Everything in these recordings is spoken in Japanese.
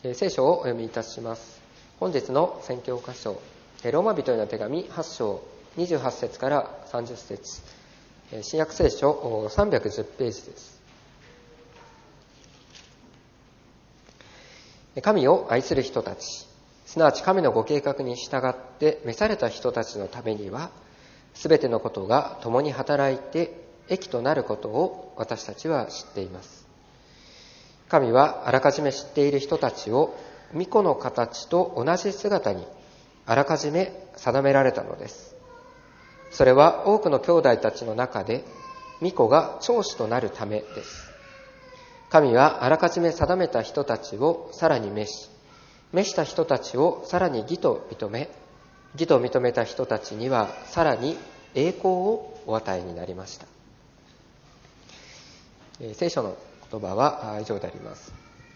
聖書をお読みいたします。本日の宣教箇所、ローマ人への手紙8章28節から30節、新約聖書310ページです。神を愛する人たち、すなわち神のご計画に従って召された人たちのためには、すべてのことが共に働いて益となることを私たちは知っています。神はあらかじめ知っている人たちを御子の形と同じ姿にあらかじめ定められたのです。それは多くの兄弟たちの中で御子が長子となるためです。神はあらかじめ定めた人たちをさらに召した人たちをさらに義と認めた人たちにはさらに栄光をお与えになりました。聖書の言葉は以上であります。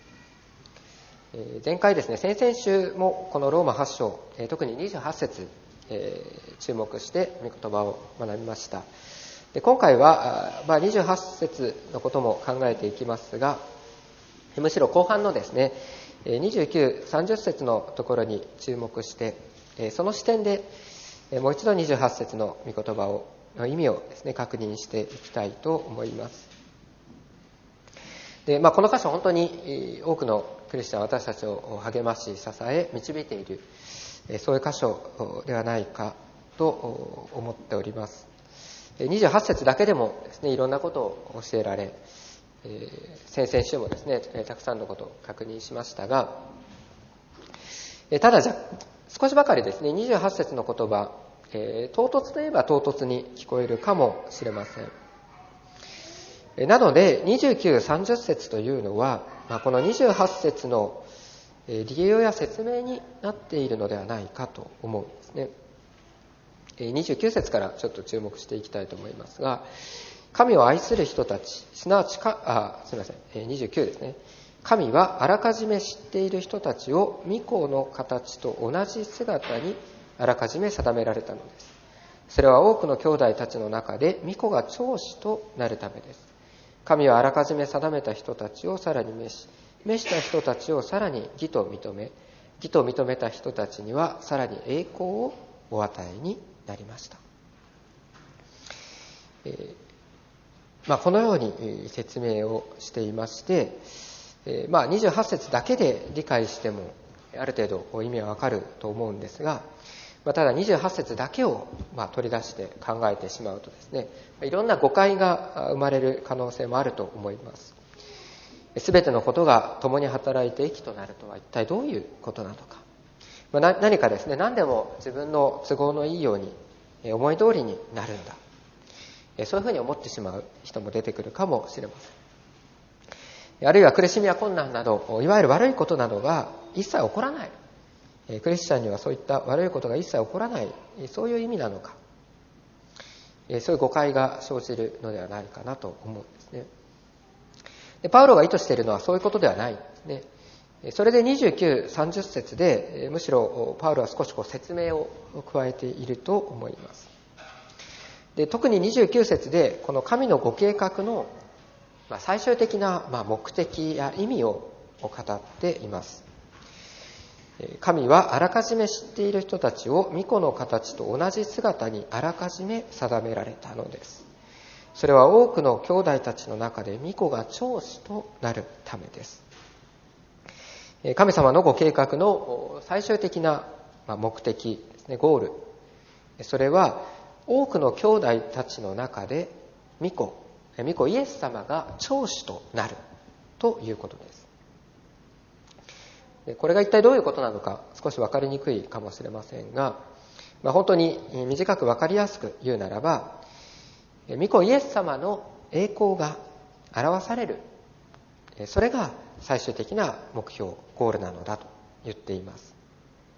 前回ですね、先々週もこのローマ8章、特に28節、注目して御言葉を学びました。で今回は、28節のことも考えていきますが、むしろ後半のですね、29、30節のところに注目して、その視点でもう一度28節の御言葉の意味をですね、確認していきたいと思います。でこの箇所、本当に多くのクリスチャン、私たちを励まし、支え、導いている、そういう箇所ではないかと思っております。28節だけでもですね、いろんなことを教えられ、先々週もですね、たくさんのことを確認しましたが、ただ少しばかりですね、28節の言葉、唐突といえば唐突に聞こえるかもしれません。なので29、30節というのは、この28節の理由や説明になっているのではないかと思うんですね。29節からちょっと注目していきたいと思いますが、神を愛する人たち、すなわち29ですね。神はあらかじめ知っている人たちを御子の形と同じ姿にあらかじめ定められたのです。それは多くの兄弟たちの中で御子が長子となるためです。神はあらかじめ定めた人たちをさらに召した人たちをさらに義と認めた人たちにはさらに栄光をお与えになりました。このように説明をしていまして、28節だけで理解してもある程度意味はわかると思うんですが、ただ28節だけを取り出して考えてしまうとですね、いろんな誤解が生まれる可能性もあると思います。すべてのことが共に働いて益となるとは一体どういうことなのか。何かですね、何でも自分の都合のいいように思い通りになるんだ。そういうふうに思ってしまう人も出てくるかもしれません。あるいは苦しみや困難など、いわゆる悪いことなどが一切起こらない。クリスチャンにはそういった悪いことが一切起こらない、そういう意味なのか。そういう誤解が生じるのではないかなと思うんですね。でパウロが意図しているのはそういうことではないんですね。それで29、30節でむしろパウロは少し説明を加えていると思います。で特に29節でこの神のご計画の最終的な目的や意味を語っています。神はあらかじめ知っている人たちを御子の形と同じ姿にあらかじめ定められたのです。それは多くの兄弟たちの中で御子が長子となるためです。神様のご計画の最終的な目的ですね、ゴール。それは多くの兄弟たちの中で御子イエス様が長子となるということです。これが一体どういうことなのか少し分かりにくいかもしれませんが、本当に短く分かりやすく言うならば、御子イエス様の栄光が表される、それが最終的な目標、ゴールなのだと言っています。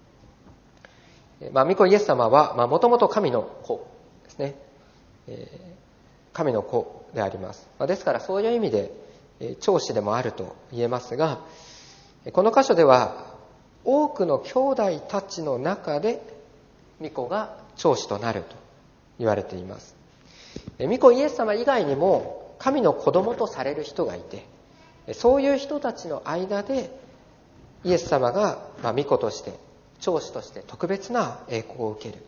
御子イエス様はもともと神の子ですね。神の子であります。ですからそういう意味で長子でもあると言えますが、この箇所では多くの兄弟たちの中で御子が長子となると言われています。御子イエス様以外にも神の子供とされる人がいて、そういう人たちの間でイエス様が御子として長子として特別な栄光を受ける、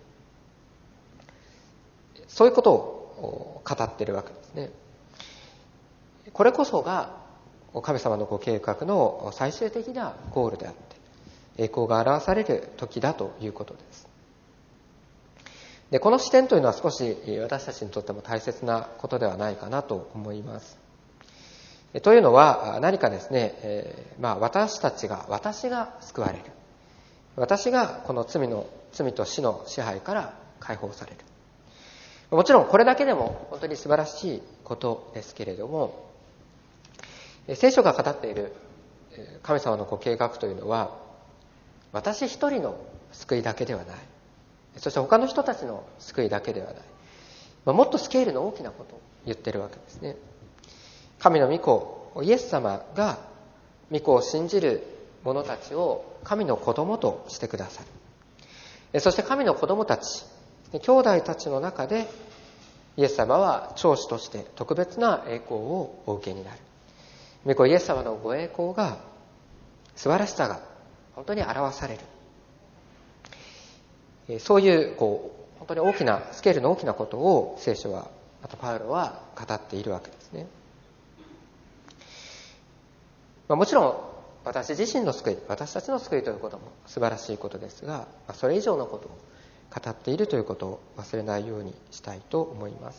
そういうことを語っているわけですね。これこそが神様のご計画の最終的なゴールであって、栄光が表される時だということです。で、この視点というのは少し私たちにとっても大切なことではないかなと思います。というのは何かですね、私が救われる。私がこの罪と死の支配から解放される。もちろんこれだけでも本当に素晴らしいことですけれども、聖書が語っている神様のご計画というのは、私一人の救いだけではない。そして他の人たちの救いだけではない。もっとスケールの大きなことを言っているわけですね。神の御子、イエス様が御子を信じる者たちを神の子供としてくださる。そして神の子供たち、兄弟たちの中でイエス様は長子として特別な栄光をお受けになる。御子イエス様のご栄光が、素晴らしさが本当に表される。そういう本当に大きなスケールの大きなことを聖書は、またパウロは語っているわけですね。もちろん私自身の救い、私たちの救いということも素晴らしいことですが、それ以上のことを語っているということを忘れないようにしたいと思います。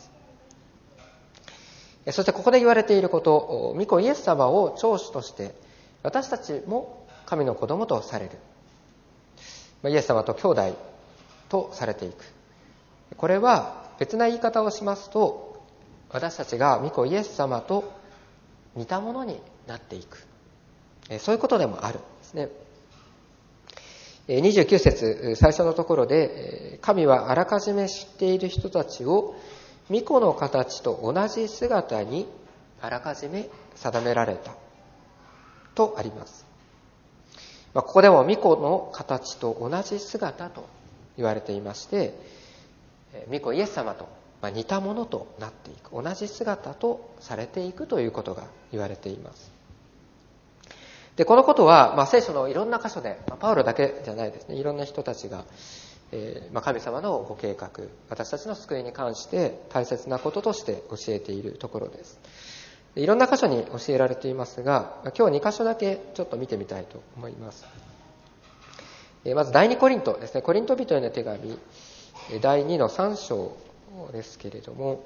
そしてここで言われていること、御子イエス様を長子として私たちも神の子供とされる。イエス様と兄弟とされていく。これは別な言い方をしますと、私たちが御子イエス様と似たものになっていく。そういうことでもあるんですね。29節最初のところで、神はあらかじめ知っている人たちを御子の形と同じ姿にあらかじめ定められたとあります。ここでも御子の形と同じ姿と言われていまして、御子イエス様と似たものとなっていく、同じ姿とされていくということが言われています。で、このことは、聖書のいろんな箇所で、パウロだけじゃないですね、いろんな人たちが、神様のご計画、私たちの救いに関して大切なこととして教えているところです。いろんな箇所に教えられていますが、今日2箇所だけちょっと見てみたいと思います。まず第2コリントですね、コリント人への手紙、第2の3章ですけれども、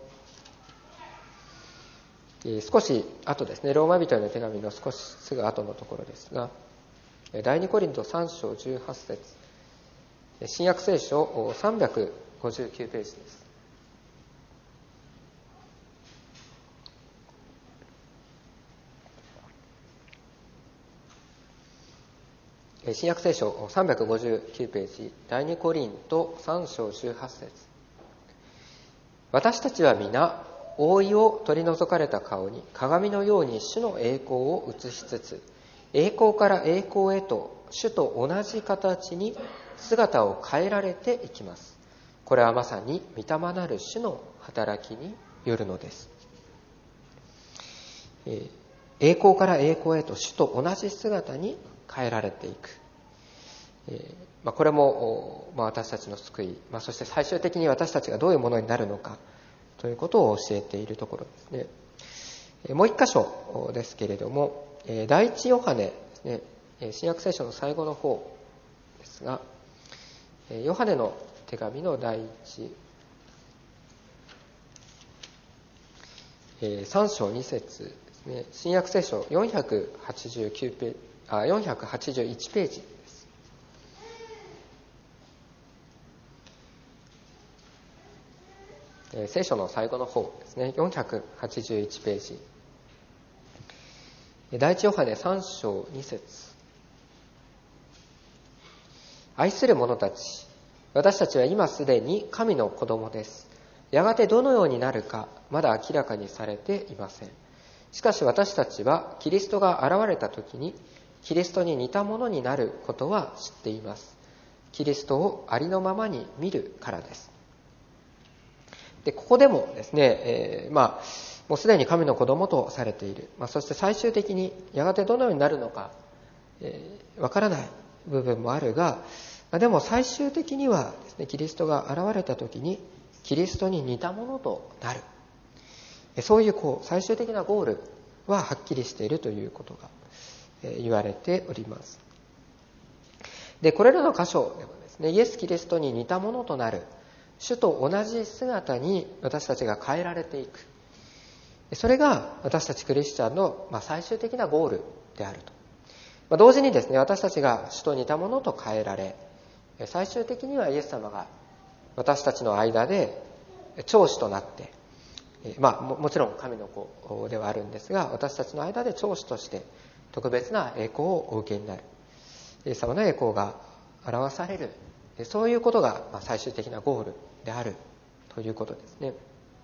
少し後ですね、ローマ人への手紙の少しすぐ後のところですが、第2コリント3章18節、新約聖書359ページです。新約聖書359ページ、第2コリント3章18節、私たちは皆覆いを取り除かれた顔に鏡のように主の栄光を映しつつ、栄光から栄光へと主と同じ形に姿を変えられていきます。これはまさに御霊なる主の働きによるのです。栄光から栄光へと主と同じ姿に変えられていく。これも私たちの救い、そして最終的に私たちがどういうものになるのかということを教えているところですね。もう一箇所ですけれども、第一ヨハネですね、新約聖書の最後の方ですが、ヨハネの手紙の第3章2節ですね、新約聖書481ページです。聖書の最後の方ですね、481ページ。第一ヨハネ3章2節、愛する者たち、私たちは今すでに神の子供です。やがてどのようになるかまだ明らかにされていません。しかし私たちはキリストが現れた時にキリストに似たものになることは知っています。キリストをありのままに見るからです。で、ここでもですね、もうすでに神の子供とされている。そして最終的にやがてどのようになるのかわからない部分もあるが、でも最終的にはですね、キリストが現れた時にキリストに似たものとなる、そういう最終的なゴールははっきりしているということが言われております。で、これらの箇所でもですね、イエス・キリストに似たものとなる、主と同じ姿に私たちが変えられていく、それが私たちクリスチャンの最終的なゴールであると。同時にですね、私たちが主と似たものと変えられ、最終的にはイエス様が私たちの間で長子となって、もちろん神の子ではあるんですが、私たちの間で長子として特別な栄光をお受けになる、イエス様の栄光が表される、そういうことが最終的なゴールであるということですね。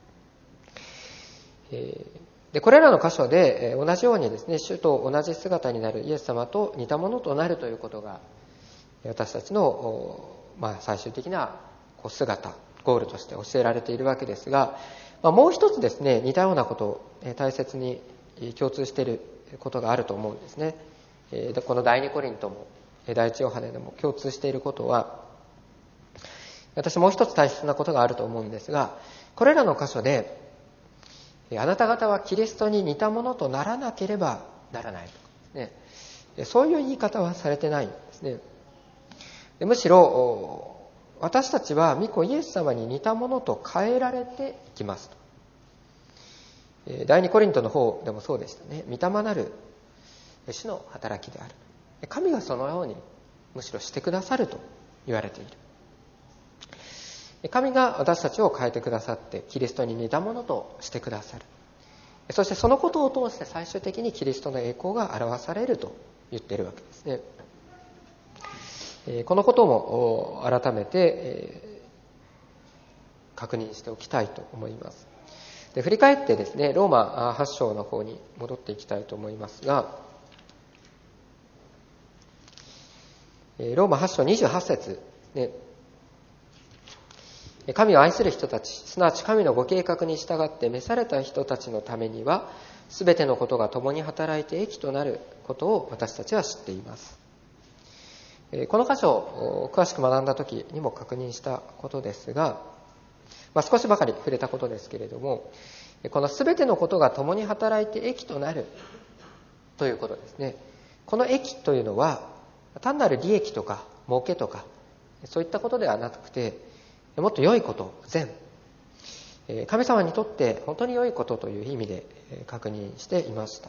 で、これらの箇所で同じようにですね、主と同じ姿になるイエス様と似たものとなるということが私たちの最終的な姿、ゴールとして教えられているわけですが、もう一つですね、似たようなことを大切に共通していることがあると思うんですね。この第二コリントも第一ヨハネでも共通していることは、私もう一つ大切なことがあると思うんですが、これらの箇所であなた方はキリストに似たものとならなければならないとかですね、そういう言い方はされてないんですね。むしろ私たちは御子イエス様に似たものと変えられていきますと。第二コリントの方でもそうでしたね。御霊なる主の働きである。神がそのようにむしろしてくださると言われている。神が私たちを変えてくださってキリストに似たものとしてくださる。そしてそのことを通して最終的にキリストの栄光が表されると言っているわけですね。このことも改めて確認しておきたいと思います。で、振り返ってですね、ローマ8章の方に戻っていきたいと思いますが、ローマ8章28節ね、神を愛する人たち、すなわち神のご計画に従って召された人たちのためには、すべてのことが共に働いて益となることを私たちは知っています。この箇所を詳しく学んだ時にも確認したことですが、少しばかり触れたことですけれども、このすべてのことが共に働いて益となるということですね。この益というのは単なる利益とか儲けとかそういったことではなくて、もっと良いこと、善、神様にとって本当に良いことという意味で確認していました。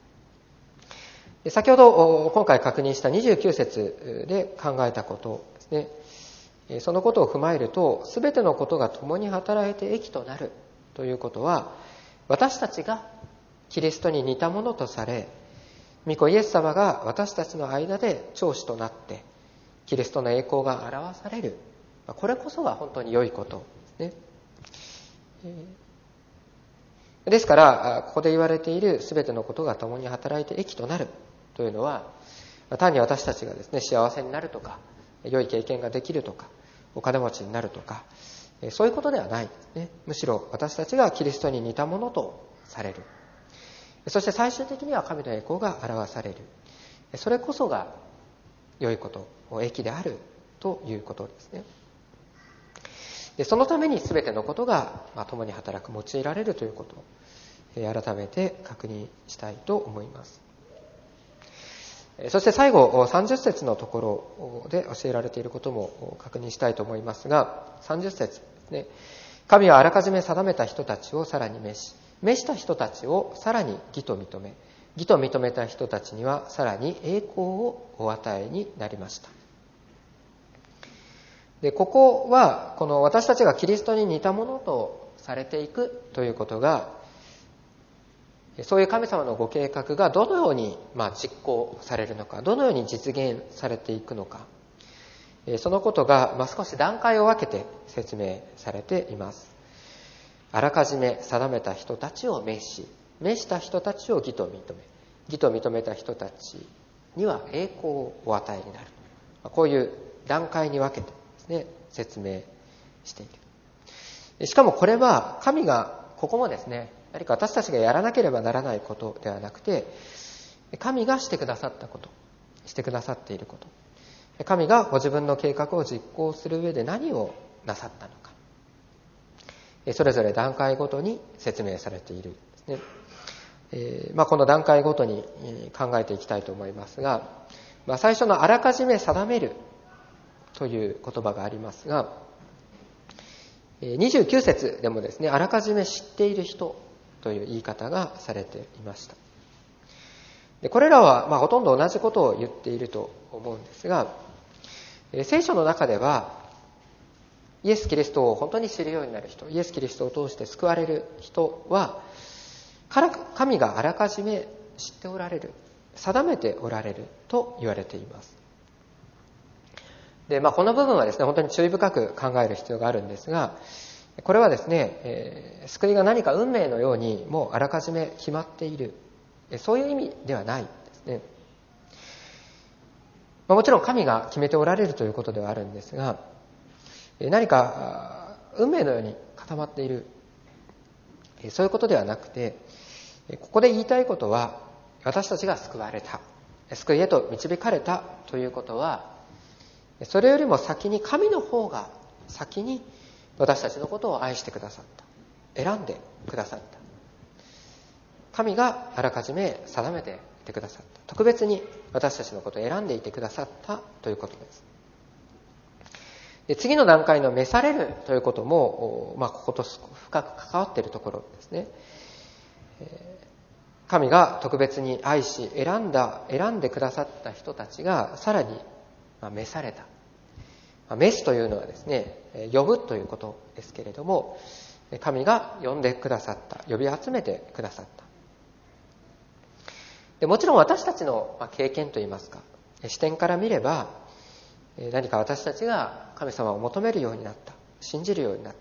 先ほど今回確認した29節で考えたことですね。そのことを踏まえると、すべてのことが共に働いて益となるということは、私たちがキリストに似たものとされ、御子イエス様が私たちの間で長子となってキリストの栄光が表される、これこそが本当に良いことですね。ですからここで言われているすべてのことが共に働いて益となるというのは、単に私たちがですね、幸せになるとか良い経験ができるとかお金持ちになるとか、そういうことではないですね。むしろ私たちがキリストに似たものとされる、そして最終的には神の栄光が表される、それこそが良いこと、益であるということですね。で、そのために全てのことが共に働く、用いられるということを改めて確認したいと思います。そして最後30節のところで教えられていることも確認したいと思いますが、30節ですね。神はあらかじめ定めた人たちをさらに召した人たちをさらに義と認め、義と認めた人たちにはさらに栄光をお与えになりました。で、ここはこの私たちがキリストに似たものとされていくということが、そういう神様のご計画がどのように実行されるのか、どのように実現されていくのか、そのことが少し段階を分けて説明されています。あらかじめ定めた人たちを召した人たちを義と認め、義と認めた人たちには栄光をお与えになる。こういう段階に分けてですね、説明している。しかもこれは神がここもですね、何か私たちがやらなければならないことではなくて、神がしてくださったこと、 してくださっていること、神がご自分の計画を実行する上で何をなさったのか、それぞれ段階ごとに説明されているんですね。この段階ごとに考えていきたいと思いますが、最初のあらかじめ定めるという言葉がありますが、29節でもですね、あらかじめ知っている人という言い方がされていました。でこれらはほとんど同じことを言っていると思うんですが、聖書の中ではイエス・キリストを本当に知るようになる人、イエス・キリストを通して救われる人は、神があらかじめ知っておられる、定めておられると言われています。で、この部分はですね、本当に注意深く考える必要があるんですが、これはですね、救いが何か運命のようにもうあらかじめ決まっている、そういう意味ではないですね。もちろん神が決めておられるということではあるんですが、何か運命のように固まっている、そういうことではなくて、ここで言いたいことは、私たちが救われた、救いへと導かれたということは、それよりも先に神の方が先に私たちのことを愛してくださった、選んでくださった、神があらかじめ定めていてくださった、特別に私たちのことを選んでいてくださったということです。で、次の段階の召されるということも、ここと深く関わっているところですね。神が特別に愛し選んでくださった人たちがさらに召された。召すというのはですね、呼ぶということですけれども、神が呼んでくださった、呼び集めてくださった。でもちろん私たちの経験といいますか、視点から見れば、何か私たちが神様を求めるようになった、信じるようになった、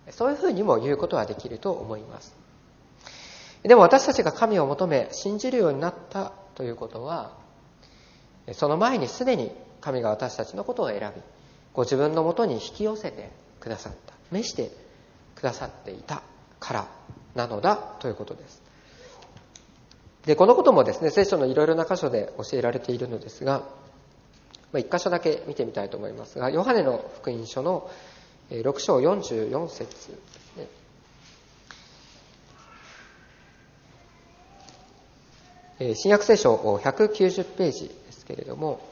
そういうふうにも言うことはできると思います。でも私たちが神を求め信じるようになったということは、その前にすでに神が私たちのことを選び、ご自分のもとに引き寄せてくださった、召してくださっていたからなのだということです。で、このこともですね、聖書のいろいろな箇所で教えられているのですが、一箇所だけ見てみたいと思いますが、ヨハネの福音書の6章44節ですね。新約聖書190ページですけれども、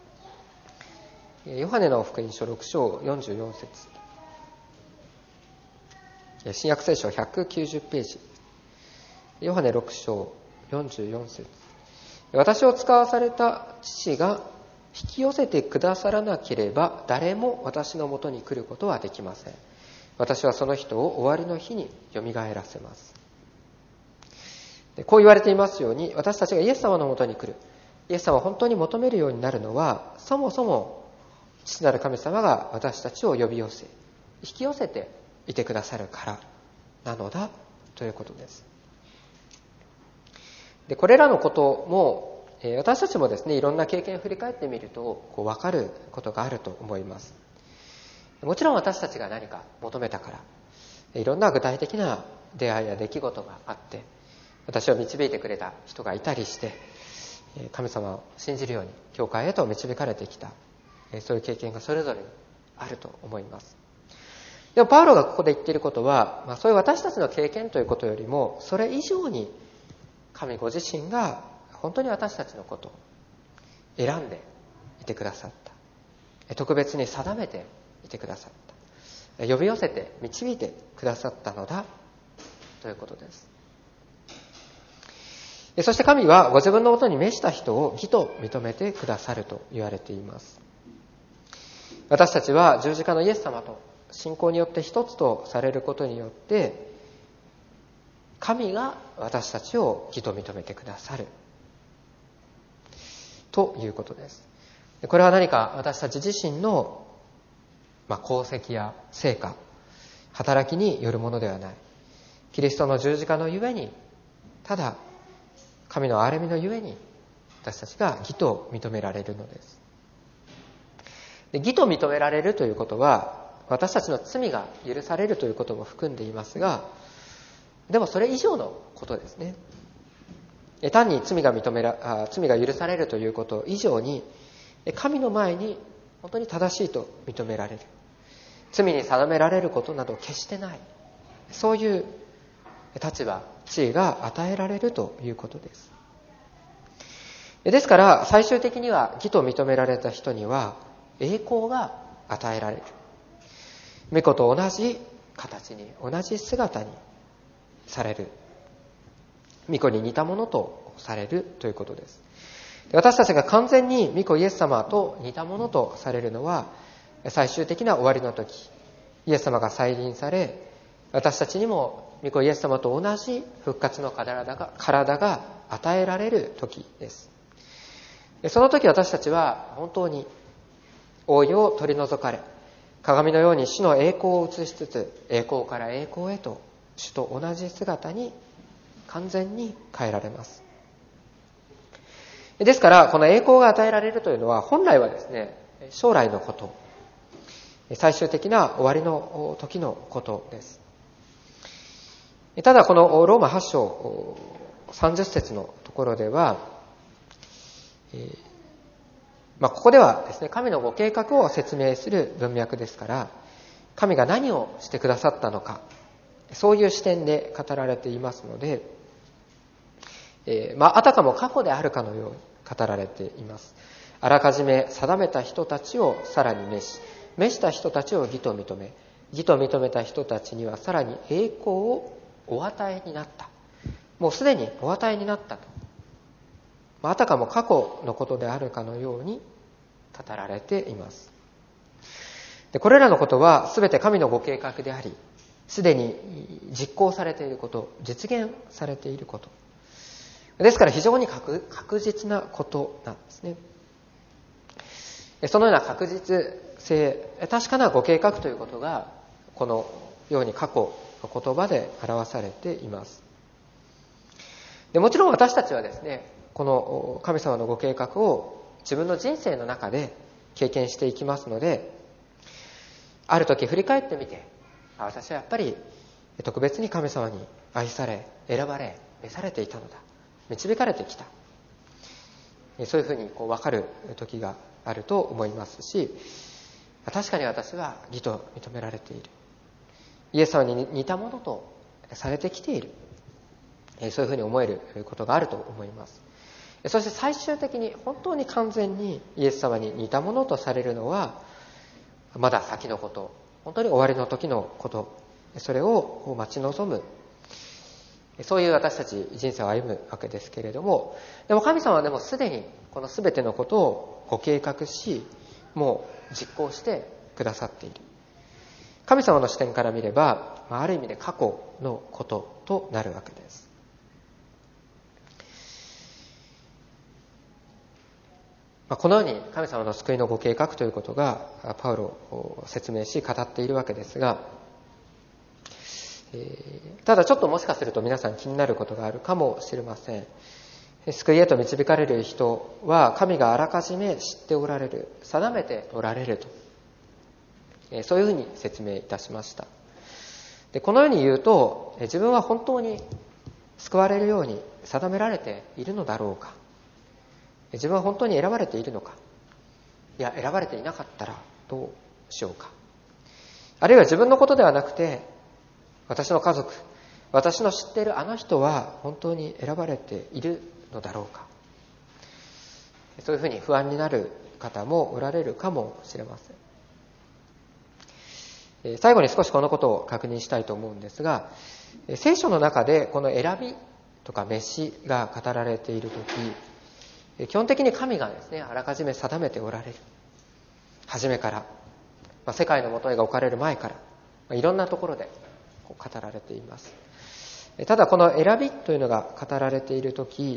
ヨハネの福音書6章44節、新約聖書190ページ、ヨハネ6章44節、私を使わされた父が引き寄せてくださらなければ誰も私のもとに来ることはできません。私はその人を終わりの日によみがえらせます。こう言われていますように、私たちがイエス様のもとに来る、イエス様を本当に求めるようになるのは、そもそも父なる神様が私たちを呼び寄せ、引き寄せていてくださるからなのだということです。で、これらのことも私たちもですね、いろんな経験を振り返ってみると分かることがあると思います。もちろん私たちが何か求めたから、いろんな具体的な出会いや出来事があって、私を導いてくれた人がいたりして、神様を信じるように教会へと導かれてきた、そういう経験がそれぞれにあると思います。でもパウロがここで言っていることは、そういう私たちの経験ということよりも、それ以上に神ご自身が本当に私たちのことを選んでいてくださった、特別に定めていてくださった、呼び寄せて導いてくださったのだということです。そして神はご自分のもとに召した人を義と認めてくださると言われています。私たちは十字架のイエス様と信仰によって一つとされることによって、神が私たちを義と認めてくださるということです。これは何か私たち自身の功績や成果、働きによるものではない。キリストの十字架のゆえに、ただ神の憐れみのゆえに私たちが義と認められるのです。で、義と認められるということは、私たちの罪が許されるということも含んでいますが、でもそれ以上のことですね。 単に罪が許されるということ以上に、神の前に本当に正しいと認められる。罪に定められることなど決してない。そういう立場、地位が与えられるということです。ですから、最終的には義と認められた人には栄光が与えられる。御子と同じ形に、同じ姿にされる。御子に似たものとされるということです。私たちが完全に御子イエス様と似たものとされるのは、最終的な終わりの時、イエス様が再臨され、私たちにも御子イエス様と同じ復活の体が与えられる時です。その時私たちは本当に覆いを取り除かれ、鏡のように主の栄光を映しつつ、栄光から栄光へと主と同じ姿に完全に変えられます。ですから、この栄光が与えられるというのは、本来はですね、将来のこと、最終的な終わりの時のことです。ただ、このローマ8章30節のところでは、ここではですね、神のご計画を説明する文脈ですから、神が何をしてくださったのか、そういう視点で語られていますので、あたかも過去であるかのように語られています。あらかじめ定めた人たちをさらに召した人たちを義と認め、義と認めた人たちにはさらに栄光をお与えになった。もうすでにお与えになったと。あたかも過去のことであるかのように語られています。で、これらのことはすべて神のご計画であり、すでに実行されていること、実現されていること。ですから非常に確実なことなんですね。そのような確実性、確かなご計画ということが、このように過去の言葉で表されています。で、もちろん私たちはですね、この神様のご計画を自分の人生の中で経験していきますので、ある時振り返ってみて、私はやっぱり特別に神様に愛され、選ばれ、召されていたのだ。導かれてきた。そういうふうに分かる時があると思いますし、確かに私は義と認められている。イエス様に似たものとされてきている。そういうふうに思えることがあると思います。そして最終的に本当に完全にイエス様に似たものとされるのは、まだ先のこと、本当に終わりの時のこと、それを待ち望む、そういう私たち人生を歩むわけですけれども、でも神様はでもすでにこの全てのことをご計画し、もう実行してくださっている。神様の視点から見れば、ある意味で過去のこととなるわけです。このように神様の救いのご計画ということがパウロを説明し語っているわけですが、ただちょっともしかすると皆さん気になることがあるかもしれません。救いへと導かれる人は神があらかじめ知っておられる、定めておられると、そういうふうに説明いたしました。で、このように言うと、自分は本当に救われるように定められているのだろうか、自分は本当に選ばれているのか、いや選ばれていなかったらどうしようか、あるいは自分のことではなくて私の家族、私の知っているあの人は本当に選ばれているのだろうか、そういうふうに不安になる方もおられるかもしれません。最後に少しこのことを確認したいと思うんですが、聖書の中でこの選びとか召しが語られているとき、基本的に神がですね、あらかじめ定めておられる。初めから、世界のもとへが置かれる前から、いろんなところで語られています。ただこの選びというのが語られているとき、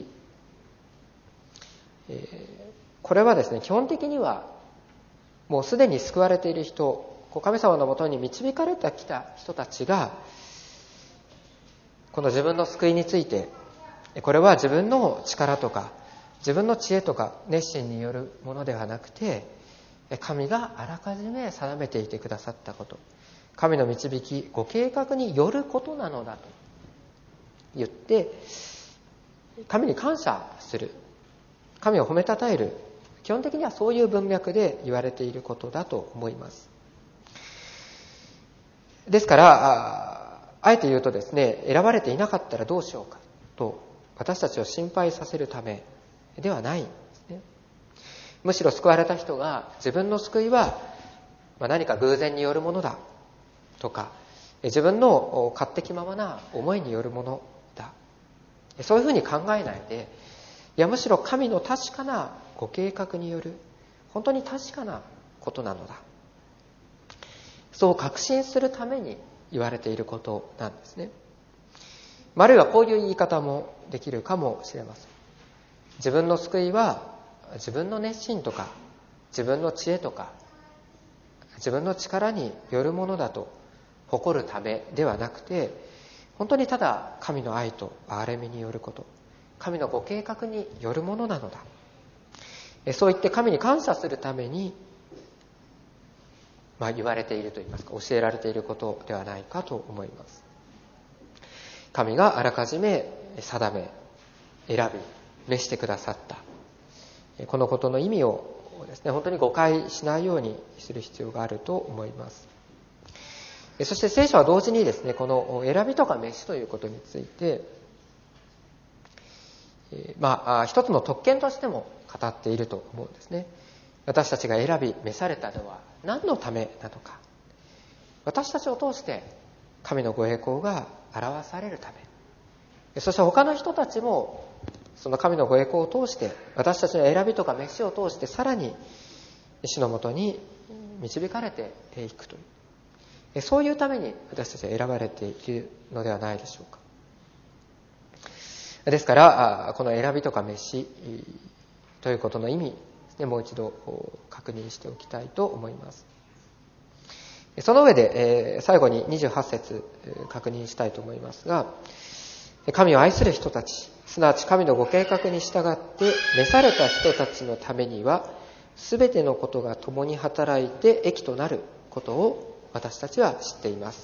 これはですね、基本的にはもうすでに救われている人、神様のもとに導かれてきた人たちが、この自分の救いについて、これは自分の力とか自分の知恵とか熱心によるものではなくて、神があらかじめ定めていてくださったこと、神の導き、ご計画によることなのだと言って、 神に感謝する、神を褒めたたえる、基本的にはそういう文脈で言われていることだと思います。ですからあえて言うとですね、選ばれていなかったらどうしようかと私たちを心配させるためではないんですね。むしろ救われた人が自分の救いは何か偶然によるものだとか、自分の勝手気ままな思いによるものだ、そういうふうに考えないで、いやむしろ神の確かなご計画による本当に確かなことなのだ、そう確信するために言われていることなんですね。あるいはこういう言い方もできるかもしれません。自分の救いは自分の熱心とか自分の知恵とか自分の力によるものだと誇るためではなくて、本当にただ神の愛と憐れみによること、神のご計画によるものなのだ、そう言って神に感謝するために言われているといいますか、教えられていることではないかと思います。神があらかじめ定め、選び、召してくださったこのことの意味をですね、本当に誤解しないようにする必要があると思います。そして聖書は同時にですね、この選びとか召しということについて、一つの特権としても語っていると思うんですね。私たちが選び召されたのは何のためなのか、私たちを通して神のご栄光が表されるため、そして他の人たちもその神のご栄光を通して、私たちの選びとか召しを通してさらに主のもとに導かれていくという、そういうために私たちは選ばれているのではないでしょうか。ですからこの選びとか召しということの意味、もう一度確認しておきたいと思います。その上で最後に28節確認したいと思いますが、神を愛する人たち、すなわち神のご計画に従って召された人たちのためには、すべてのことが共に働いて益となることを私たちは知っています。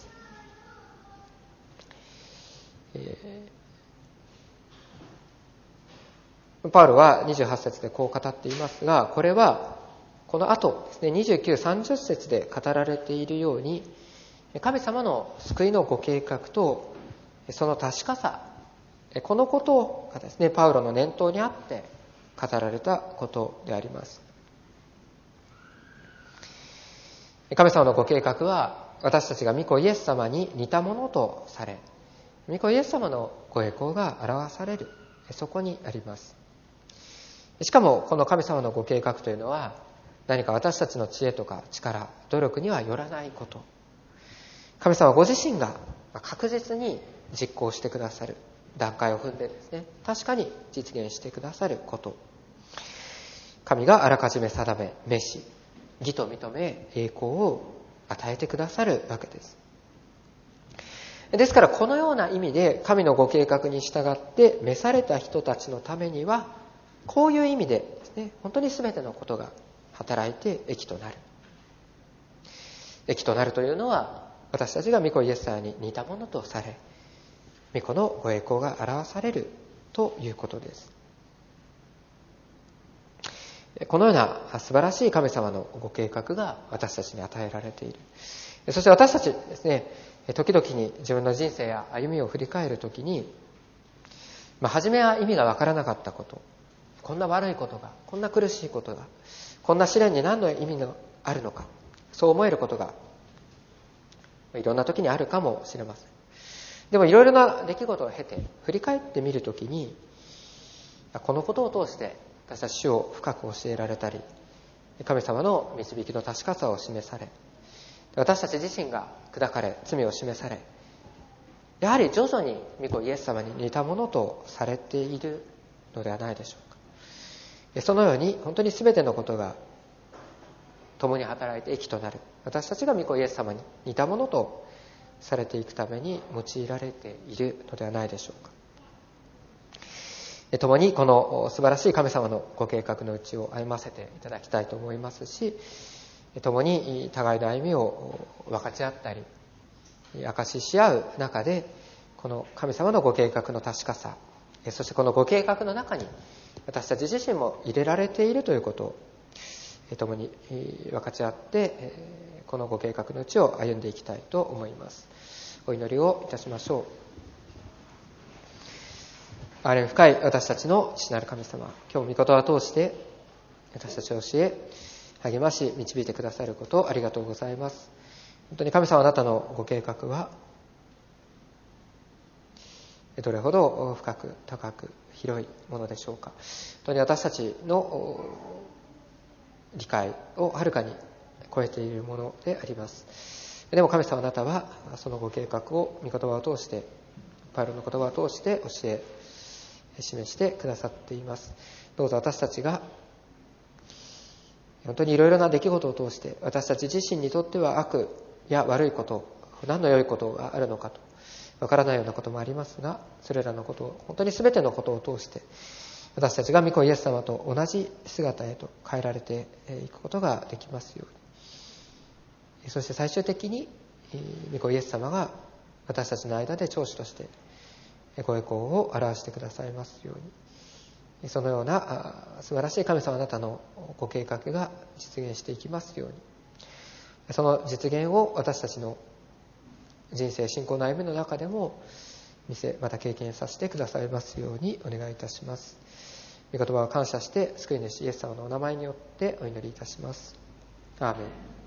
パウロは28節でこう語っていますが、これはこの後ですね、29、30節で語られているように、神様の救いのご計画とその確かさ、このことがですね、パウロの念頭にあって語られたことであります。神様のご計画は私たちが御子イエス様に似たものとされ、御子イエス様のご栄光が表される、そこにあります。しかもこの神様のご計画というのは、何か私たちの知恵とか力、努力にはよらないこと、神様ご自身が確実に実行してくださる段階を踏んでですね、確かに実現してくださること、神があらかじめ定め召し、義と認め栄光を与えてくださるわけです。ですからこのような意味で神のご計画に従って召された人たちのためには、こういう意味でですね、本当に全てのことが働いて益となる。益となるというのは、私たちが御子イエス様に似たものとされ、御子のご栄光が表されるということです。このような素晴らしい神様のご計画が私たちに与えられている。そして私たちですね、時々に自分の人生や歩みを振り返るときに、初めは意味がわからなかったこと、こんな悪いことが、こんな苦しいことが、こんな試練に何の意味があるのか、そう思えることがいろんな時にあるかもしれません。でもいろいろな出来事を経て振り返ってみるときに、このことを通して私たち主を深く教えられたり、神様の導きの確かさを示され、私たち自身が砕かれ罪を示され、やはり徐々に御子イエス様に似たものとされているのではないでしょうか。そのように本当に全てのことが共に働いて益となる、私たちが御子イエス様に似たものとされていくために用いられているのではないでしょうか。共にこの素晴らしい神様のご計画のうちを歩ませていただきたいと思いますし、共に互いの歩みを分かち合ったり証しし合う中で、この神様のご計画の確かさ、 そしてこのご計画の中に私たち自身も入れられているということを共に分かち合ってこのご計画のうちを歩んでいきたいと思います。お祈りをいたしましょう。憐れみ深い私たちの父なる神様、今日御言葉を通して私たちを教え励まし導いてくださることをありがとうございます。本当に神様、あなたのご計画はどれほど深く高く広いものでしょうか。本当に私たちの理解をはるかに超えているものであります。でも神様、あなたはそのご計画を御言葉を通して、パウロの言葉を通して教え示してくださっています。どうぞ私たちが本当にいろいろな出来事を通して私たち自身にとっては悪や悪いこと、何の良いことがあるのかとわからないようなこともありますが、それらのことを本当に全てのことを通して私たちが御子イエス様と同じ姿へと変えられていくことができますように。そして最終的に御子イエス様が私たちの間で長子としてご栄光を表してくださいますように。そのような素晴らしい神様、あなたのご計画が実現していきますように。その実現を私たちの人生信仰の歩みの中でもまた経験させてくださいますようにお願いいたします。御言葉を感謝して救い主イエス様のお名前によってお祈りいたします。アーメン。